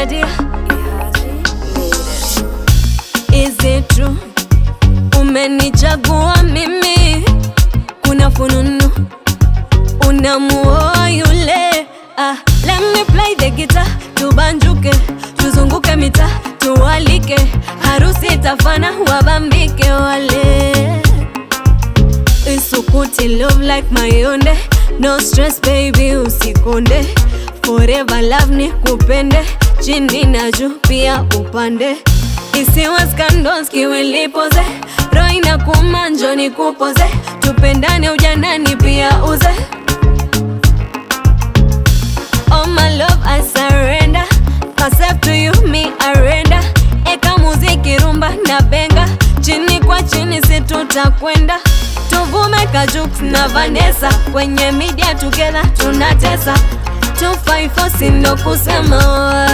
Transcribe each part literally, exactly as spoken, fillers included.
dear. Is it true? Umenichagua mimi, kuna fununu unamuoa yule. Ah, let me play the guitar, tubanjuke, tuzunguke mita, tuwalike, harusi tafana, wabambike wale. Isukuti love like mayonde, no stress baby usikonde, forever love ni kupende, chini na juu pia upande. Isiwa scandals kiwilipoze, roho inakuuma njoo nikupoze, tupendane ujanani pia uze. Oh my love I surrender, myself to you me arenda. Eka muziki rumba na benga, chini kwa chini si tutakwenda. Tuvume Kajux na Vanessa, kwenye media together tunatesa. two five four sindo kusema.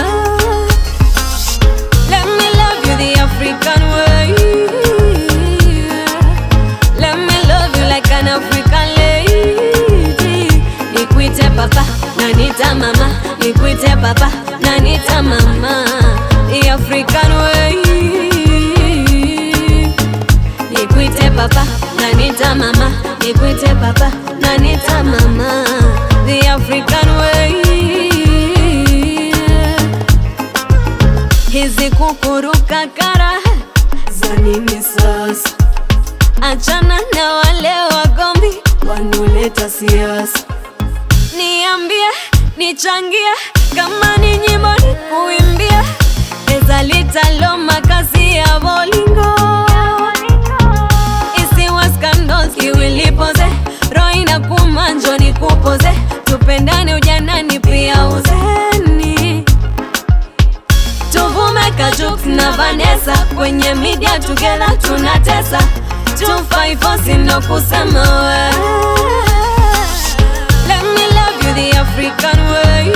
Let me love you the African way. Let me love you like an African lady. Nikuite papa, nanita mama. Nikuite papa, nanita mama. The African way. Nikuite papa, nanita mama. Nikuite papa, nanita mama. The African way. Hizi kukuruka kara za nini sasa? Achana na wale wagombi wanuleta siasa. Niambie, nichangie, kama ni nyimbo ni kuimbie. Eza litalo makazi ya bolingo. Isiwa scandals kiwilipoze, roho inakuuma njoo nikupoze, tupendane ujanani pia uzeni. Tuvume Kajux na Vanessa, kwenye media together tunatesa. two five four sindo kusema we. Let me love you the African way.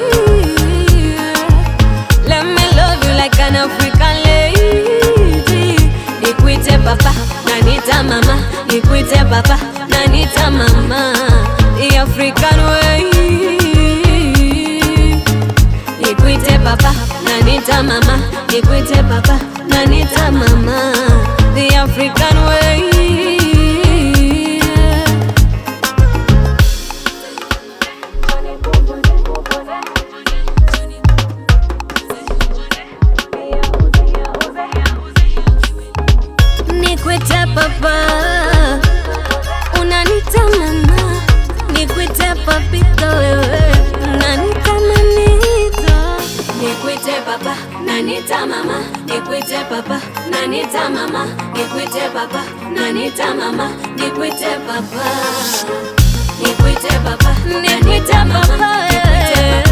Let me love you like an African lady. Nikuite papa, nanita mama. Nikuite papa, nanita mama. The African way. Nikuite papa, nanita mama. Nikuite papa, nanita mama. The African way. Nikuite papa, unanita mama. Nikuite papito wewe, unanita manito. Nikuite papa, nanita mama. Nikuite papa, nanita mama. Nikuite papa, nanita mama. Nikuite papa. Nikuite papa, nanita mama.